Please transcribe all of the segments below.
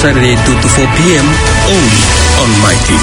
Saturday 2 to 4 p.m. only on MyTV.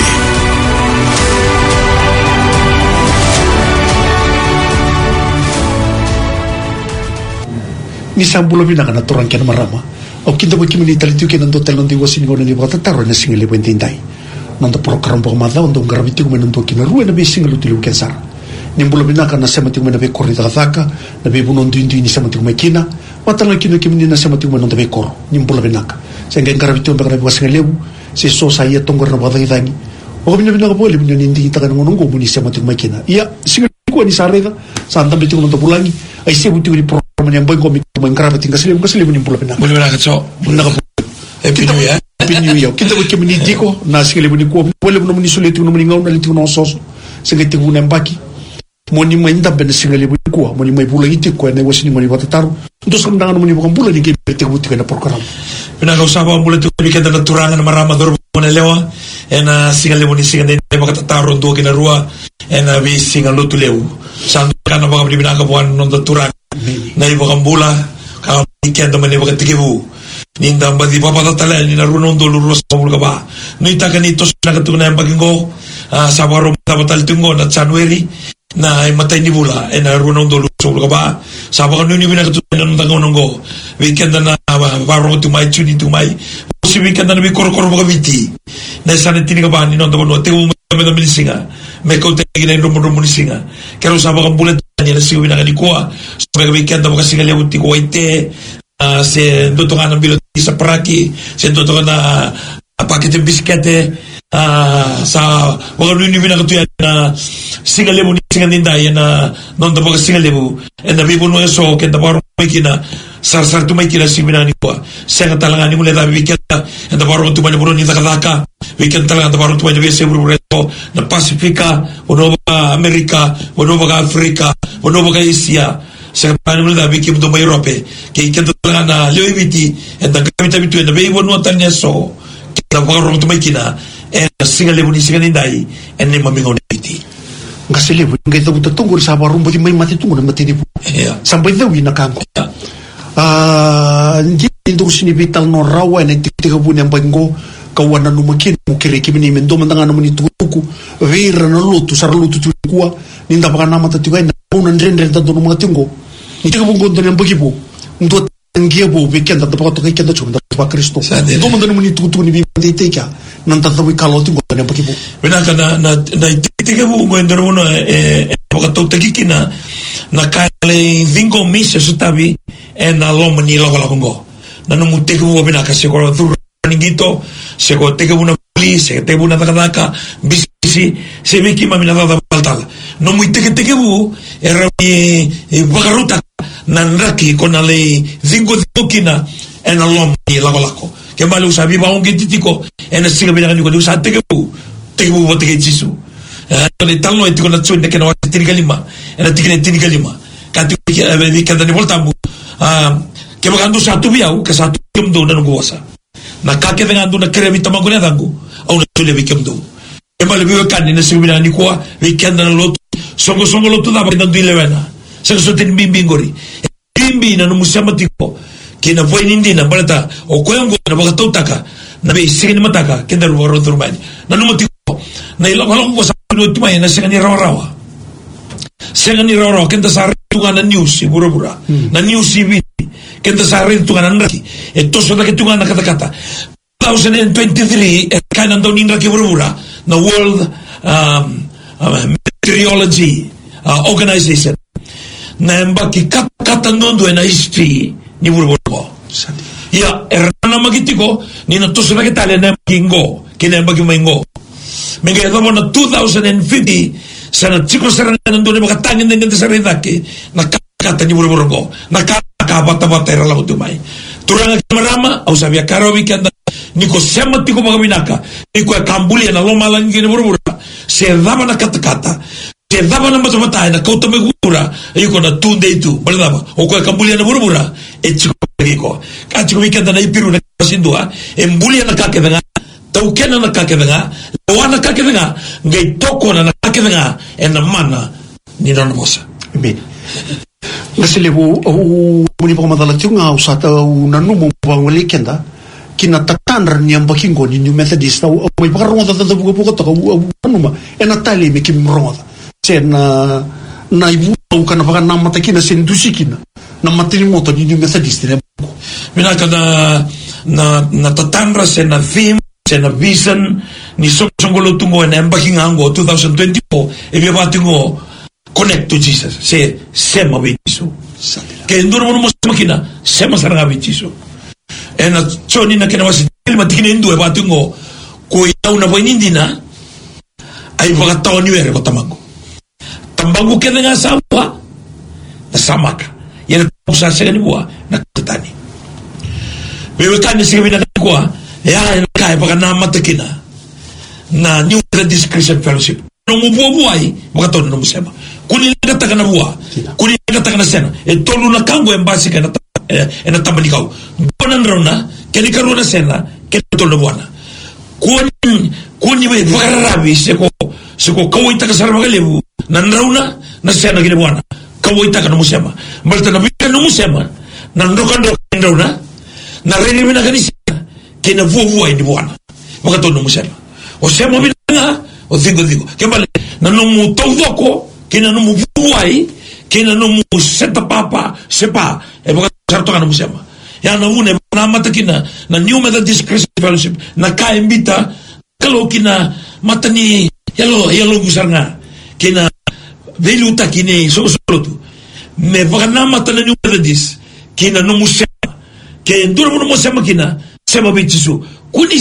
Ni sambulo binaka na turang kena marama. O kinda mo kimini talitu kena ndo telon di wasin ngona ni bota taro na single bentindai. Nando program po mada ndo ngarabiti ko menendo kina ruwe na be single utilu kensar. Ni mbulo binaka na semati ko menabe korri takataka, na be bunon duindu ni semati ko makina, watala kino kimini na semati ko menendo be koro. Ni mbulo binaka. Sehingga ngarabiti ko bakana wasin lewu, si so saya tongor na bada idangi. O bina binaka boleh bina nindi kita kan ngonong muni semati ko makina. Iya single ko ni sarega, santa biti ko ndo pulangi, ai se buti ko yang boy komik mengkarabat tinggal selim ni pula benar. Boleh nak cok. Benar. Pinyu ya. Pinyu ya. Kita buat community ko nasi selim ni ko boleh benar meni sulit benar meni ngau naliti ko sos. Sengeti ko nembaki. Moni mainda ben selim ni ko moni mai pula itu ko ne wasini moni bata taru. Terus kendangan moni bukan pula ni ke bete buti kana program. Benar kau sabah boleh tu bikin dalam turangan marama dor moni lewa. Ena singal moni singal ni baka taru do kina rua. Ena bi singal lu tu lewu. Sandu kana baka binak buan non turang. Na iba kambula ka weekend man iba katikibu ninda badi papa tatala ni naruno ndo lurus kamul ka ba ni takanito na katuna bagingo sabaro tabatal tungo na January na matay ni bula na naruno ndo lurus kamul ka ba sabaro ni bina katuna ng tangonongo weekend na baro tumay chuni tumay si weekend na bi korkor ba biti na sanetini ka ba ni ndo no te me minisinga me ko te gina rumo minisinga kero sabaro bulan niya na siya winakadikua so weekend na makasigal yung uti ko ite si dotongan ng bilot sa paraki si dotongan na paket yung biskete sa wakal nyo winakatuyan na sigal yung singal ninday na noon na makasigal yung na bibon mo yung so kaya na parang may kina sar tumay kina si winakadikua siya nga talaga ni mula tabi weekend na parang tumay na buron yung nakadaka weekend talaga na parang tumay na biyasa yung na Pasifika, wano ba Amerika, wano ba Afrika, wano ba Asia, sa paano mo na bikim do may Europe, kaya ikanta talaga na liwibiti, at nagkamit ito, na may iwanuatan niya so, kaya napakarong tumay kina, and singal libo ni singal ninday, and ni mamingaw na iti. Kasi libo, yung gaya ito tunggol sa parong buti may matitungo na matinipo. Sampay daw yung nakangko. Hindi ko sinibital no rawa, na ititika po niyang panggo, kawan na numakin mo kiriki mini mendo mandanga naman ituku vera na lutu sar lutu tukua ninda baka nama tatiwai na unan rendre tanto mga tingo niti ka bungo dan yang bagibo ndo tangia bo weekend da baka to kay kenda chum da ba Kristo ndo mandanga naman ituku ni bi teka nan tatawi kalo tingo dan yang bagibo binaka na teka bo mo ndo no baka to tagiki na kale vingo misa sutabi na lomani la kongo na no muteka bo binaka siguro ningito se ko teke una police teke una takadaka bisi se miki mami na dada baltal no muy teke bu era bagaruta nanraki con ale zingo dikina en alom ni lakolako ke malu sabi ba un gititiko en singa binaka ni ko usa teke bu teke jisu ne talno etiko na tsune ke no tinikalima era tinikalima kati ke ave kadani voltambu ke bagando satu biau ke satu kemdo na ngosa na kake dengan tu na kere bita mangkuna tanggu au na tule bikem tu ema lebih kan ni nasi bina ni kuah weekend na lot songo lot da ba na dilewena sa so tin bimbingori bimbi na no musama tiko kina voi nindi na balata o koyango na baka tautaka na be sigin mataka kenda ro turmani na no tiko na ilo ko sa no tumay na sigani rawa kenda sa tunga na news bura na news TV kenta sari tungan raki eto so na tungan na kata 2023 kanan daw ninra ki burura na World Meteorology Organization na mbaki kata nondo na history ni burura ya erana magitiko ni na to so na kitale na kingo kina mbaki maingo menga do na 2050 sana chiko sarana nando ni makatangin ng kanta sari daki na kata ni burura ko na bata-bata era lagu tumai turang marama au sabia karo weekend niko sema tiko magaminaka niko kambulia na loma langi ni burura se daba na kata se daba na mata na kauta megura yuko na tunde itu balaba o ko kambulia na burura e chiko ko kachiko weekend na ipiru na sindua embulia na kakedanga taukena na kakedanga wana kakedanga ngai toko na kakedanga en mana ni na mosa amen. Nasi lebu muni pa madala tiunga usata unanu mo pa weekenda kina standard ni ambaking go ni New Methodist au may pakarongo da buka to ano ma enatali mi kimrongo sen na ibu kana paka na matakina sen dusikina na matini moto ni New Methodist ne minaka na tatandra sen na theme sen na vision ni songolo tungo en embaking ango 2024 e via batingo connect to Jesus se sema viso ke ndoro mo makina sema saranga viso ena choni na kena wasi matikina indu e batingo ko ina una boinindina ai bagata oni were kotamango tambangu kena nga sawa na samaka yana kusa segani bua na tatani wewe kani sigabina kwa ya kai baka na matakina na New Methodist Christian Fellowship no mubuai baka no musema kuni ngata kana bua kuni ngata kana sena e tolu na kango embasi kana ena tambanikau bonan rona keni karuna sena keni tolu buana kuni we varabi seko kawaita ka sarwa lebu nan rauna na sena kini buana kawaita kana musema malta na bika no musema nan rokando rauna na reni mina kanisa kena vuvu ai buana baka tolu musema o sema bina o digo kembale na no mu todoko kena no mu vuai kena no mu seta papa sepa e baka sarto kana musema ya na une na matakina na New Methodist Christian Fellowship na ka invita kalau kina matani yalo gusanga kina veluta kini so tu me baka na matana New Methodist kina no musema ke nduro no musema kina sema bichisu kuni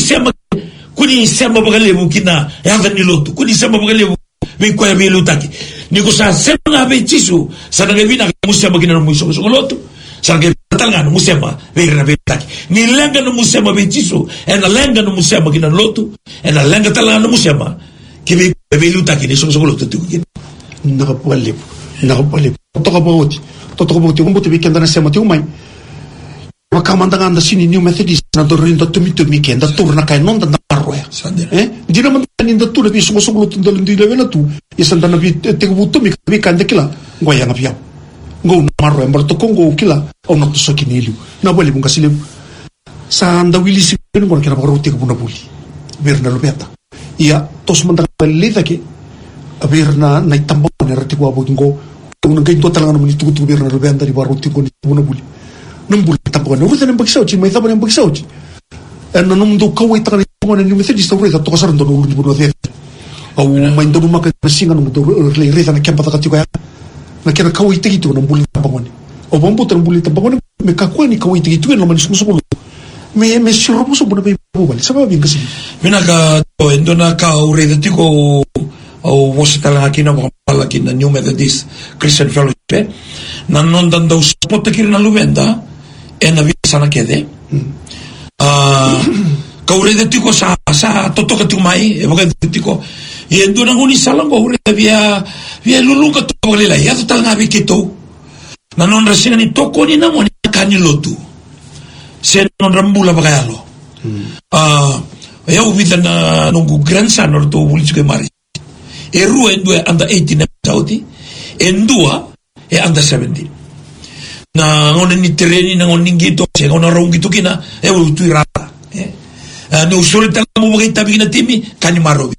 sema baka lebu kina ya ni lotu kuni sema baka lebu kwa ya velutaki niko sa sema na bichisu sana ngevina musema kina no muso lotu sana talanga no musema vera velutaki ni lenga no musema bichisu ena lenga no musema kina lotu ena lenga talanga no musema ke velutaki ni so lotu tu kina nakapole toka bauti kumbuti weekend na sema tu mai wakamandanga anda sini New Methodist na dorindo tumi kenda turna kai nonda na parroya dina mandani nda tu lebi so lotu ndile vela tu isanda na bi te buto mi kanda kila ngoya na pia ngo marro embarto kongo kila o no so kinelu na bole bunga sile sanda wili si no mo kera baruti ko na buli berna lobeta ia tos mandanga leda ke aberna na itambo na rati ko abungo un gain total ngano ni tu berna lobenda di baruti ko ni na buli numbul tambo no rusa nembakisauchi mai tabo nembakisauchi ena numdo kawai tani ko na New Methodist ore to kasar ndo no buno de au mai ndo maka singa no ndo le reza na kempa takati ko ya na kera kawai tigi to no buli tambo ni o bombo tan buli tambo ni me kakwani kawai tigi to no manis muso me siropo so buno be bubal sababu bien kasi minaka to endona ka ore de tiko o wasitala akina mo pala kina New Methodist Christian Fellowship na non dando spot kirina lubenda ena visa na kede ka ure de tiko sa toto ka tumai e boka de tiko e endona ngoni sala ngo ure via lulunga to lela ya to tanga bikito na non rasina ni toko ni na mo ni kani lotu se non rambula bagalo ya ubita na nungu grandson or to bulicho ke mari e rua endue under 18 sauti endua e under 17 na ngone ni tereni na ngone ngito se ngone raungito kina e utu irata no solita mo bagita bigina timi kani marobi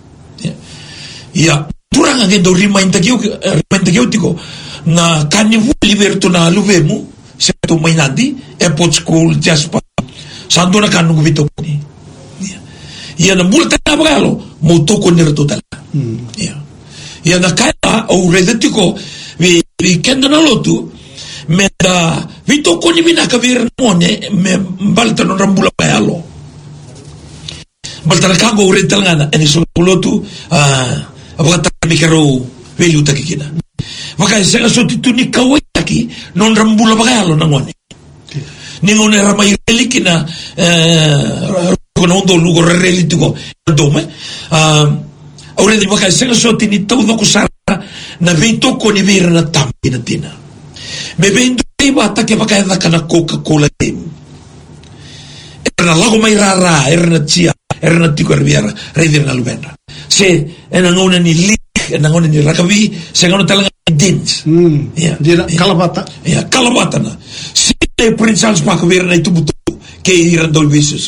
ya turanga ngendo remind takio tiko na kani liberto na luvemu se to mainadi e pot school jaspa sandona kanu vito ni ya na multa na bagalo mo toko ni total ya na kaya o redetiko vi kendo na lotu me da vito ko ni mina ka vir mone me balta no rambula bagalo balta ka go retalngana eni so lotu abata mi karo velu takikina maka senga so tituni kawaki non rambula bagalo na ngone ni ngone ramai relikina kono ndo lugo relitiko dome ora di maka senga so tini todo ko sara na vito ko ni vir na tampina tina me vendo iba atake maka da kana Coca-Cola team era lago mai rara era chia era tiko riviera riviera na lubenda se ena ngone ni lik ena ngone ni rakabi se ngone talanga dins dia kalabata kalabata na se prince Hans pak weer na itubuto ke ira dolviso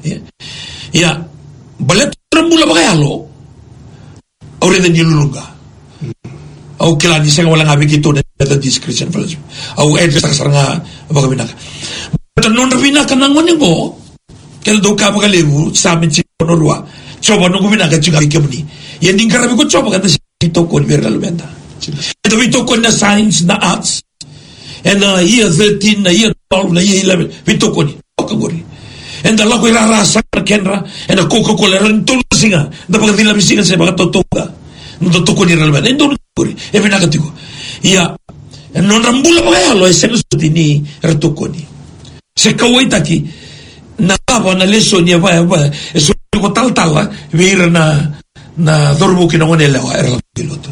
Ya, balet rambula bagayalo. Ore den yulunga. Au kilani senga wala ngabi gitu na Christian fellowship. Au address saranga bagabinaka. But non rabinaka nangon ngo. Kel do ka bagalebu samin ci onorwa. Coba nunggu binaka juga kemuni. Yang dingkarabi ko coba kata itu kon viral benda. Itu itu kon na science na arts. And year 13 na year 12 na year 11 itu kon okagori. And the lako rasa kenra and the Coca-Cola ran tulsinga. Da pagdila bisinga sa baga totoga. No totoko ni viral benda. Endo kori. E binakatiko. Ya non rambula bagayalo ese ni retokoni. Se kawaitaki na kava na leso ni va eso ko tal vir na dorbu ki no nela era la piloto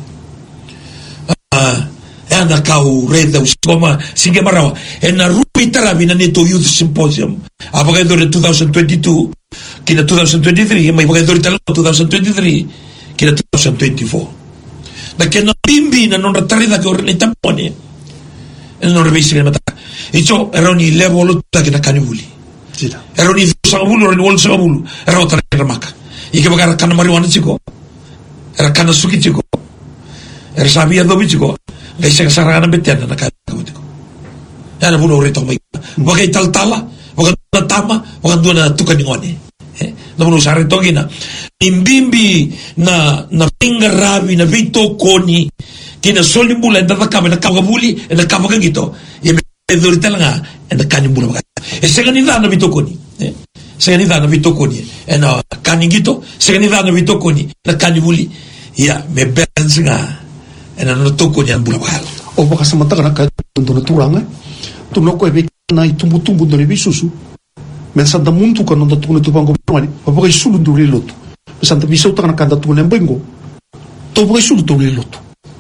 anda kau reda usoma singe marawa en na rupitara vina neto youth symposium abaga do 2022 kina 2023 mai baga do 2023 kina 2024 da che no bimbi non ratarida che orne tampone e non revisi mata icho eroni level ta kina kanibuli eroni sangabulu eroni wol sangabulu era otra ramaka ike baga kana marijuana chico era kana suki chico era sabia dobi chico dai se sarana betena na kana chico era bulo reto mai baga taltala baga tama baga dona tukaningone no bulo sare togina imbimbi na pinga rabi na vito koni kina solimbula da kama na kabuli na kama gitu e dorita nga na kanibula baga e seganida na vito koni seganida na vito koni e na kaningito seganida na vito koni na kanibuli ya me bensinga e na no toko ni ambula baga o baka samata kana ka dono turanga tu no ko e na itumbu do le bisusu mensa da muntu kana do tu no tu bango mali o baka sulu do le loto santa biso ta kana kanda tu nembengo to baka sulu do le loto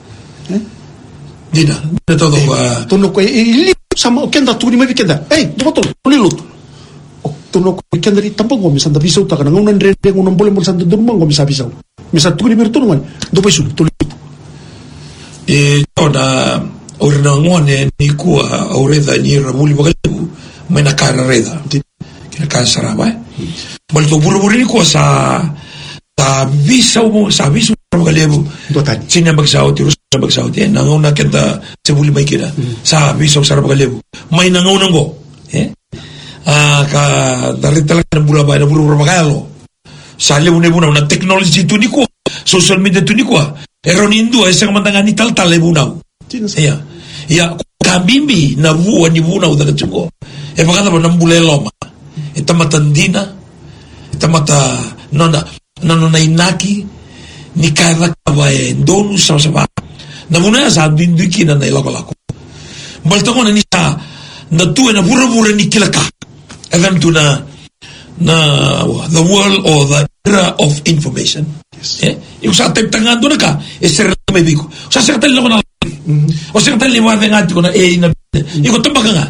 dina todo to no ko e sama kenda tu ni me kenda doto le loto to no ko kenda ri tampoco mi santa biso ta kana ngonan rende ngonan bole mo santa do mango mi sa biso mi sa tu ni berto no do baka sulu to le loto e toda orna ngone ni ku aureda ni rabuli bagalebu mena cara reda kina kansara ba bolto bulu-bulu ni ku sa visa bagalebu dotani sina bagsauti bagsauti nangona kenta sebuli mai kira sa visa sa bagalebu mai nangona ngo ka darita la bula ba na bulu bagalo sa lebu ne buna na technology tu ni ku social media tu ni ku eronindo ese mandangani tal lebunau ya kabimbi na vua ni bunau da chuko e pagada ba nambule loma eta matandina eta mata nona inaki ni kaida ba donu sa na muna sa bindiki na lako balto kona ni sa na tu na bura ni kilaka even to na the world or the era of information e usa tangando na ka e ser medico usa ser tel na o ser tel liwa de ngati kona e na iko tambaka nga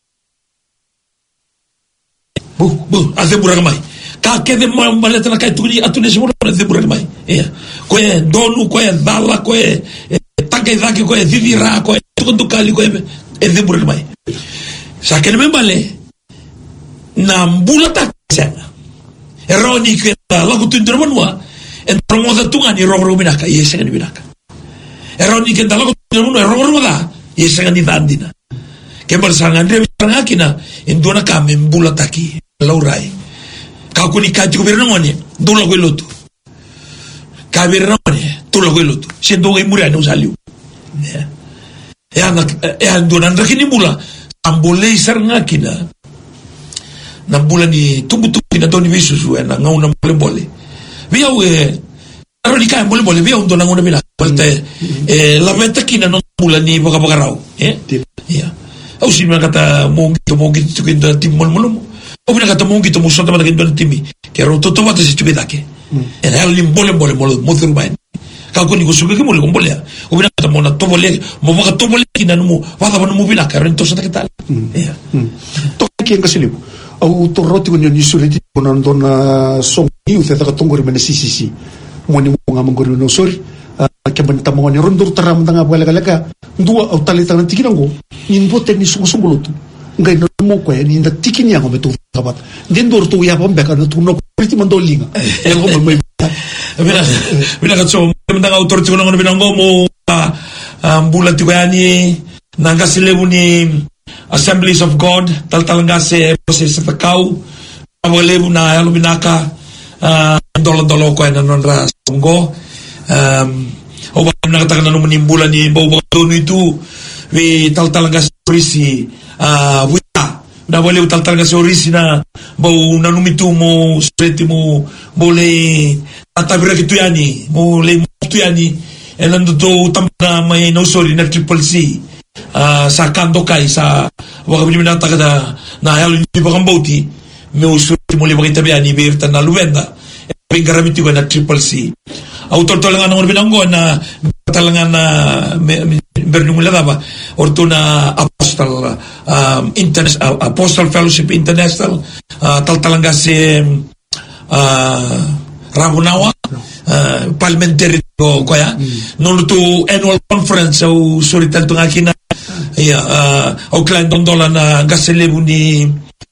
bu aze buragamai ka ke de maleta na kai tuni atune simuro de buragamai ko e donu ko e dalla ko e takai daki ko e vivira ko e tukali ko e de buragamai sa ke me male na mbulata sana eroni ke la kutundra manwa en promoda tunga ni rogro binaka yesa ni binaka eroni ke dalo no rogro da yesa ni dandina ke bersanga de ngakina en dona ka membula taki laurai ka kuni ka ti governo ngone dula gweloto ka verone dula gweloto sendo e murano saliu e andona ndakini bula ambole sarngakina na bula ni tumbu na doni visu na ngauna bole via aroni ka bole via undona ngona bila volte la vetta kina non bula ni boga rau ya au si me kata mongi tu kindo timol molomo o bina kata mongi tu musota mata kindo timi ke ro toto mata si tubedake en hal bole mo thurbain ka ko ni ko suke mo le bole o bina kata mona to bole mo boga to bole kina no wada mo bina ka ro to sa tal ya to ki ngasilibu au torroti con gli sureti con andona son io te da tongori mena sisi moni nga mangori no sori ke ban tamoni rondur taram tanga bala galaka dua au talita nanti kinango in bote ni sumbulutu ngai no mo ko ni nda tikini ngo betu kabat den dor tu ya bombe ka no tu no priti mandolinga el go mai bina ka so menda autor tiko ngono bina ngomo bulan tigani nanga silebuni Assemblies of God talangase proses takau awalebu na alo binaka dolo ko na nonra songo o ba nakatakan na manimbulan ni bawo itu we talangase prisi wita na wale talangase orisi na bawo nanumitu mo spreti mo bole atabira kituyani mo le kituyani elando to tamna may no sorry na Triple C sa kandokai sa wakabili takada na halo ni bakambauti me usuri mo le bakitabiani berta na luenda pingaramiti ko na Triple C autor talangan ng binanggo na talangan na bernumula ba orto na Apostle Fellowship International talanga si Rabunawa parliamentary ko kaya nung to annual conference so suritan to nga kina Oakland dondola na gaselebu ni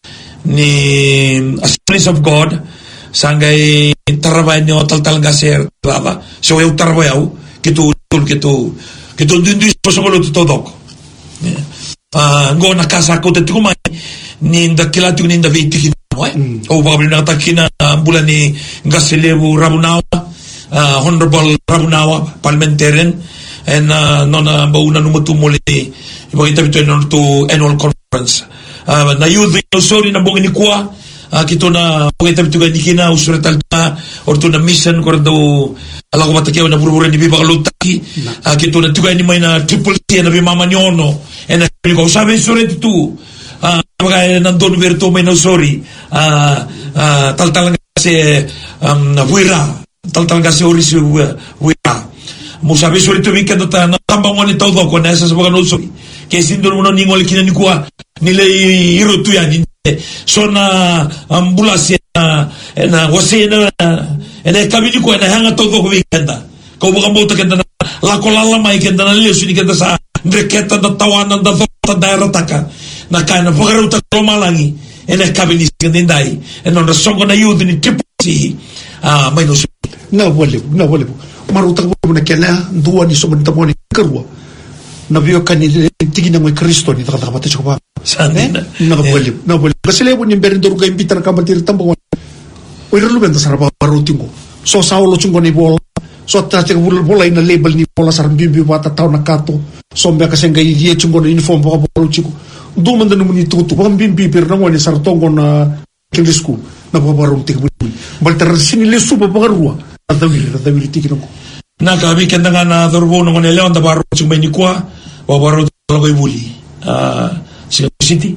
Assemblies of God sanggay tarabay nyo talanga sir baba so yung tarabayaw kito dun sa kulo tutodok ngo nakasako tatumay ni dakilati ko ni David o baka binaktakina bulan ni Gaselebu Rabunawa Honorable Rabunawa parliamentarian and nona bauna numutumuli ibagita bito to annual conference na youth sorry na bongin ni kuwa kito na bagita bito ganikina usuratal na orto na mission kordo ala ko matakiyaw na buruburan ni bibakalutaki kito na tugay ni may na Triple C na bimamanyono and ko sabi surat itu bagay nandun berto may no sorry taltalang kasi wira taltalang kasi oris wira mo sabi sorry to weekend ta tambang mo ni todo ko na sa mga no sorry kasi ndon mo ningol kinanikuha nila iro tu yan so na ambulans na wasi na kami ni ko na hanga todo ko weekend ko baka mo ta kenda la kolala mai kenda na liyo sini kenda sa ndreketa da tawanan da daerah na kana pagaruta malangi kabini kandindai non songo na youth ni tipusi may no na wale maruta ko na kena duwa ni somenta mo ni karwa na biyo kanile tigi na mo Kristo ni takapate ko pa sana na wale kasi lewo ni berendor ka imbitar ka matir tambo o irlo benda saraba marutingo so saulo chungo ni bola so tate bola ina label ni bola sarambimbi wata tao na kato sombe kasi ngai die chungo ni uniform ba bola chiko do man danu ni tutu bimbi per na ngone sartongo na English school na babarong tikbuli baltar sini lesu ba pagarua tawili tikino na kabi kenda na dorbo no ngone leon da baro chumbe ni kwa babaro lo buli city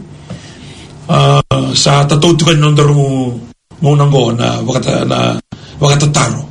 sa tatutu kan non dormo mo nango na wakata taro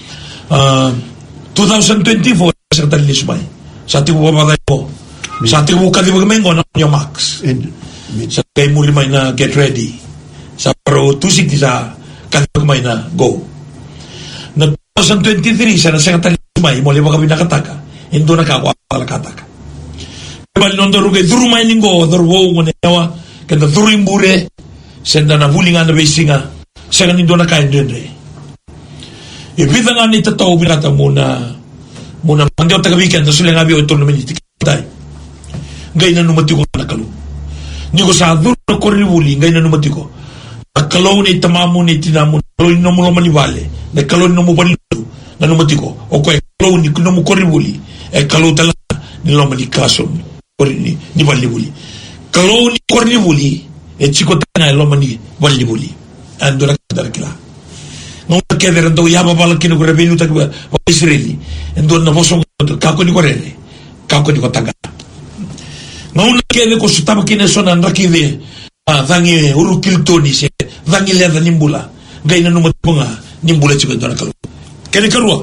2024 sa talismay sa tibo ba ko sa tibo ka di magmengo na yung max sa kay muli may na get ready sa pro 260 sa kanagmay na go na 2023 sa nasang talismay muli ba kami nakataka indo nakakwa kataka bali non doruge durumay ningo dorwo ngone yawa kanda durimbure senda na bulinga na besinga sa kanindo na kain dendre ibida nga ni tataw binata muna mandiyo taga-weekend na sila nga biyo ito naman itikitay ngay na numati ko nakalo ni ko sa duro na koribuli ngay na numati ko nakalo na itamamo na itinamo nakalo na mo manibale nakalo na mo balido na numati ko o kaya nakalo ni mo koribuli kalo talaga nilo manikaso ni balibuli kalo ni koribuli chiko tanga ilo mani balibuli ando na kadarakila ngomong kaya do yaba bala kino ko rebelu ta o Israeli endo na bosong kako ni ko rere kako ni ko taga ngomong kaya ko sutama kineso na rakide dangi urukiltoni se dangi leda nimbula gaina no matunga nimbula chiko do na kalu kene karua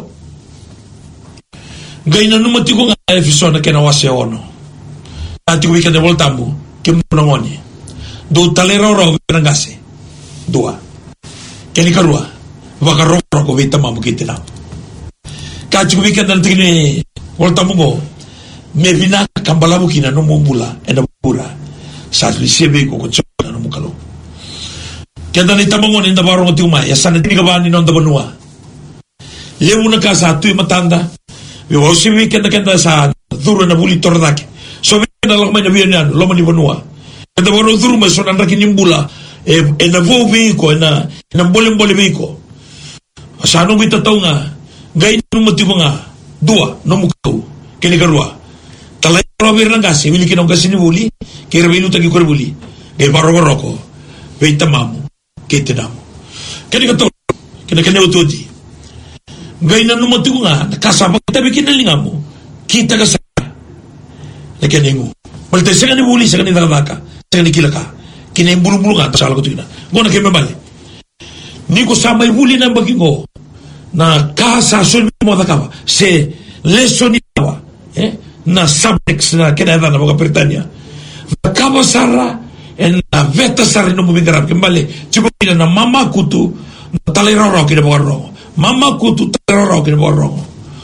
gaina no matunga efisona kena wase ono ati ko ikende voltambu kimno ngoni do talera ro ngase dua kene karua baka roko ko vita mamu kitina kachi ko weekend nan tigni volta mungo me vina kambala bukina no mumbula ena pura sa lisibe ko tsona no mukalo kenda ni tamangon inda barong tiumai ya sana tinga ni non da banua lewu na ka sa tu matanda yo sibi kenda sa duro na buli tordaki so na lang may nabiyan lo mani banua kenda baro duro may so nandaki nimbula na vovi ko na bolem ko sa no bita taunga gai no motivo nga dua no mukau kini karua talai robir na gasi wili kinong kasi ni buli kira bilu tagi kor buli gai baroko veita mamu kete namo kini kato kini utodi gai na no motivo nga nakasama kita bikin na lingamu kita kasa na kiningu malte sa ni buli sa ni dalaka sa ni kilaka kini bulu-bulu nga pasal ko tina gona kay mabali ni ko sa may buli na bagingo na kasa sul mo da kaba se lesson itawa na subtext na kinada na mga Britanya na kaba sara en na veta sara no mumingarap kembali chupina na mama kutu na taliroro kina borro mama kutu taliroro kina borro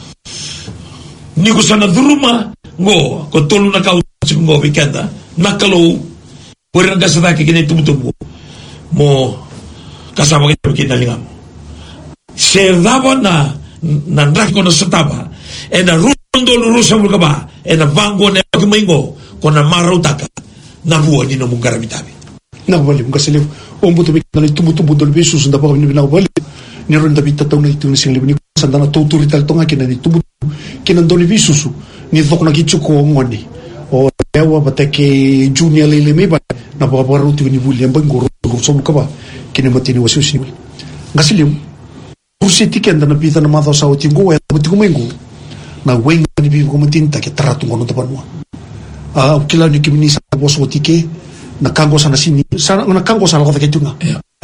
ni ko sana duruma ngo ko tolu na kau ngo bikenda nakalo Pwede ka sa taki kini tumutubo mo kasama kita kinalingam. Serdaba na nandako na sataba e na rundo lurusa mo ka ba e na vango na kumingo ko na marutaka na buwan ni no mong karamitabi. Nakabali mo kasi o mo tumik na tumutubo dol bisu sunda pa kami nakabali ni ron dapat tataw na ito ni sing libni sanda na tuturital to nga kinani tubo kinandoli bisusu ni dok na gichuko ngoni. O ewa batake junior lele me ba na babaru tu ni William bangoro so ka ba kini matini wasu sinul ngasilim usiti kenda na pita na matho sa utingo e mutingo mengo na wenga ni bigo matinta ke tratu ngono tapanwa ukila ni kimini sa boso tike na kango sana sini sana na kango sana ko take tunga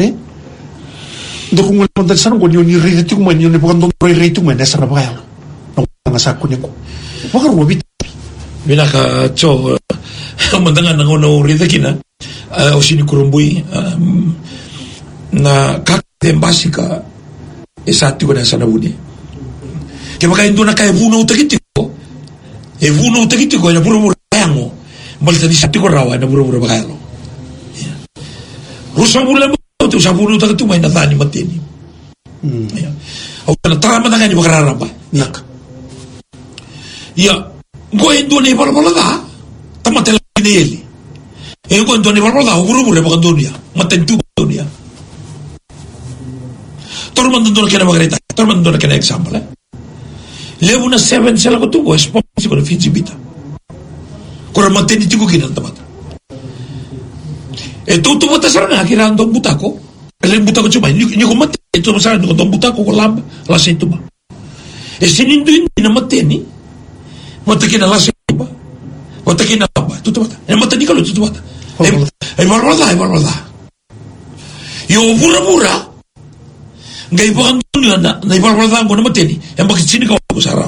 ndoko ngol pantal sana ko ni rete ko man ni bukan don rete ko man sa na ba no nga sa ko niko bakar wo bit bila ka cho mandangan ng uno rida kina o sinikurumbuy na kakten basika esati ko na sa nabuni kaya baka hindi na kaya vuno utagitiko vuno utagitiko na puro-puro kaya mo balita di sati ko rawa na puro-puro bakaya lo rusa mula mo ito sa vuno utagitiko may natani matini o na tarama na nga ni makararamba nak Go endo ne balbalada tamatela ni eli go endo ne balbalada guru-guru ba dunia matentu dunia tormando do kena magreta tormando do kena example levo na 7 sela ko tubo sponsor ko fiji bita ko mateni tigo kinan tamata tu bota sarana kirando butako ele butako chuma ni ko mate tu sarana ko butako ko lab la setuma sinindu ina mateni Matakina la seba. Matakina ba. Tutubata. Matani kalau tutubata. Barbalada. Yo bura-bura. Ngai bukan dunia na barbalada ko na mateni. Yang bakit sini ko sarawa.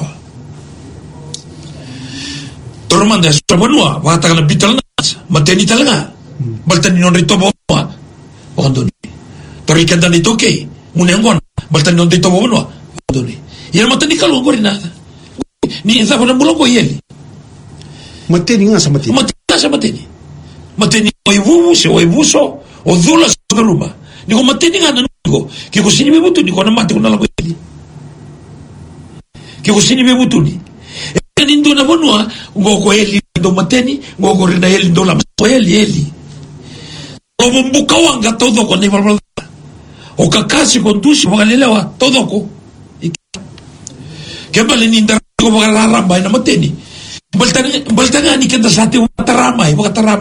Tormanda sa banua, bata na bital na. Mateni talaga. Baltan ni non rito ba. Bukan dunia. Torikan dan ito kay. Munengon. Baltan non rito ba banua. Bukan dunia. Yan matani kalau ko rin na. Ni isa pa ng bulong ko yeli. Matini nga sa matini. Matini o ibuso o dula sa garuma. Ni ko matini nga nanugo. Kaya ko sinibibuto ni ko na mati ko na lang ko yeli. Kaya ko sinibibuto ni. E nindo na banua, ngo ko yeli do matini, ngo ko rin na yeli do lam. O yeli. O bumbukaw ang todo ko ni barbalada. O kakasi ko dusi mga lilawa, todo ko. Kaya malininda ko makararambay na matini. Balta nga ni kanta sa ating mataramay.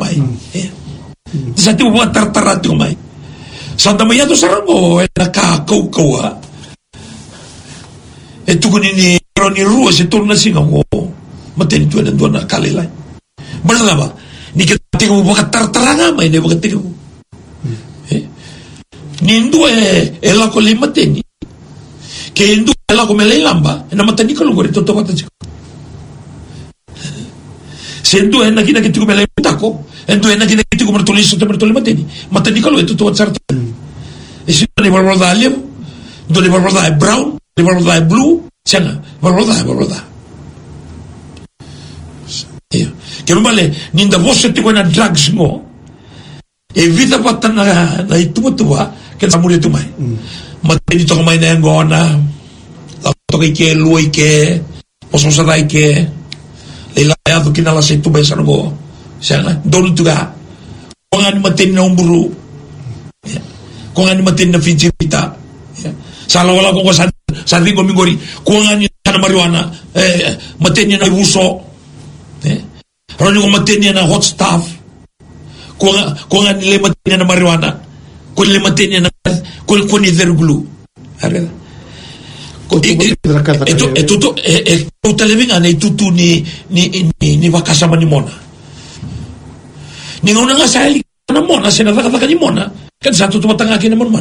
Sa ating matartarati kumay. Sa damayado sa rango, nakakaw-kaw ha. Ito ko ni Ronnie Ruas, ito na singaw ko. Matini tuwa na doon na kalilay. Bala ba? Ni kanta ko makatartarangamay, ni makatini ko. Nindo ela ko li matini. Kaya hindi ala ko melay lamba, na matani ka lugar ito tawatan siya. Sendo na ginagiti ko melay tako, endo na ginagiti ko martulis sa martulis matani ka lugar ito tawatan siya. Isi ni barbalada alim, do ni barbalada brown, ni barbalada blue, siya nga, barbalada. Kaya mabali, ninda boset ko na drugs mo, Evita patan na itumatua ken samuri tumai. Mateni to mai na ngona. La to ke luai ke pososarai ke leila ya to kinala se tu besa no. Sana donu tuga. Kongan mateni na umburu. Kongan mateni na fijipita. Sala wala ko sa ringo mingori kongan ni na marijuana mateni na buso. Roni ko mateni na hot stuff. Kongan ni le mateni na marijuana. Ko le mateni na ko ni verglu. Arena. Itu televingan itu tu ni wakasama ni mona. Ni ngona nga sali na mona sinataka ni mona kan satu tu matanga kini mon.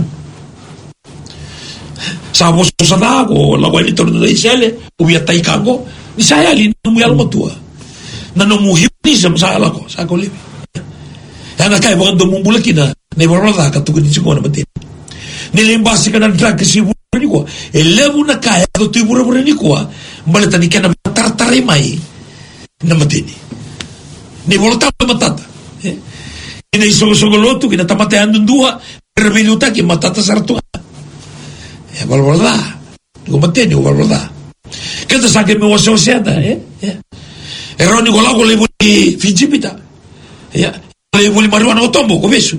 Sa vos sada ko la wali to na isele ubia tai kango ni saya li no mu almo tua. Na no mu hypnotism sa ala ko sa ko libi. Ana kai bo do mumbula kina ne borada ka tu ni chingona mate. Ni limbasi kana drag si ni ko elevu na kaya do tu bura ni ko baleta ni kana tartari mai na matini ni volta matata ina isogolotu kina tamate andu dua reveluta ki matata sartu balbolda ko matini balbolda kenta sake me waso siata eroni ko lago le buli fijipita le buli marijuana otombo ko vesu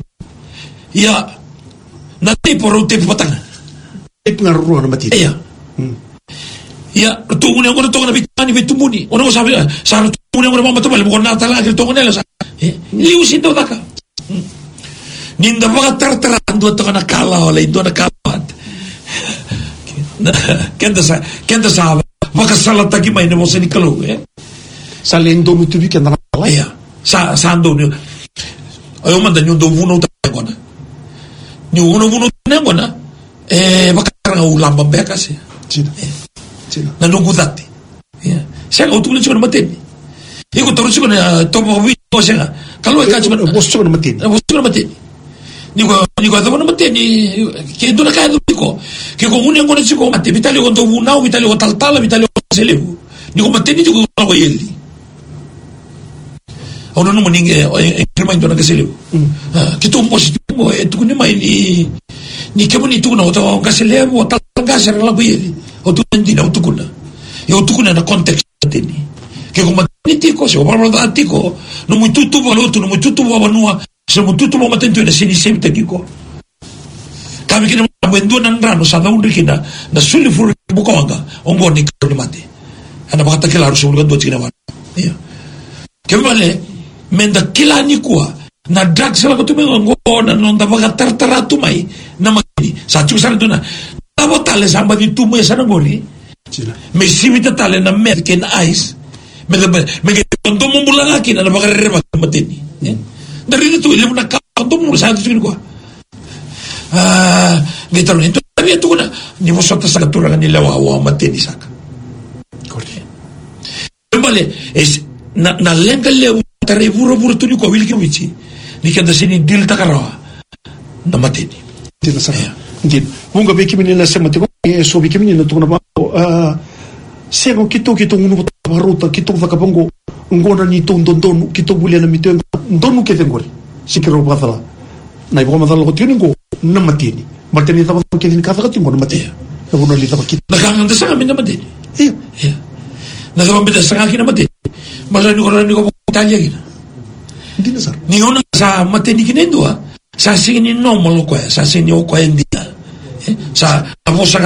na tipo rote patanga pengaruh na mati. Iya. Ya, tungu ni ngona tonga na bitani bitumuni. Ona ko sabi sa tungu ni ngona mama to bale ko na tala ke tonga nela sa. Liu sinto daka. Ninda baka tartarando to na kala wala indo na kapat. Kenda sa baka salata ki mai ne mo seni kalo Salendo mutubi ke na kala. Iya. Sa ando ni. Ayo manda nyundo vuno ta ngona. Ni vuno ngona. Baka ulamba beka siya. Sino? Nanungudati. Siya ka utukulan siya na matini. Iko taro siya na topo ko siya nga. Kalaway ka siya na siya na matini. Siya na matini. Ni ko atama na matini. Kaya doon na kaya doon ko. Kaya kung unang ko na siya ko mati. Vitali ko tubunaw, vitali ko taltala, vitali ko selebu. Ni ko matini, ni ko kalaway yeli. Ano naman yung remind doon na kaselebu. Kito mo positibo mo. Ito ko ni may ni kemo ni tukuna o kaselebu o talangasa na labuyeli o tukundi na o tukuna o tukuna na context tini ke ko matini tiko se o barbalda tiko no muy tutubo lotu no muy tutubo banua se muy tutubo matento na sinisem tiko kami kina mwendo na ngrano sa daun rikina na suli furu bukawanga ongo ni karo ni mate ana bakata kilaro se ulgando tina wana kemale menda kila ni kuwa na drugs la ko tumengo ngona non da baga tartara tumai na magini sa chu sana duna tabo tale samba di tumo sana ngori me simita tale na med ken ice me tondo mumbula ngaki na baga reba matini dari itu ile na ka tondo mumbula sa tu ko getaro ento habia tu na ni vosotros sa tura ni la wa matini saka correcto vale es na lenga le tare buru tu ni ko wilki wichi ni kanda sini dil takarawa na matini Tidak salah. Mungkin munga beki menina sama tiko so beki menina tu na ba sego kito ngunu baruta kito vakabango ngona ni ton kito bulia na mito ndonu ke tengori sikiro batala na ibo madala ko tini ngo na matini matini ta ko ke ni ka ta tingo na matini na bono li ta kit na kanga sa kami na matini na sa pambida sa kami na matini malani ko tanya gina hindi na sar ni ona sa matini kinendo sa singin normal ko sa sinyo ko hindi sa amo sa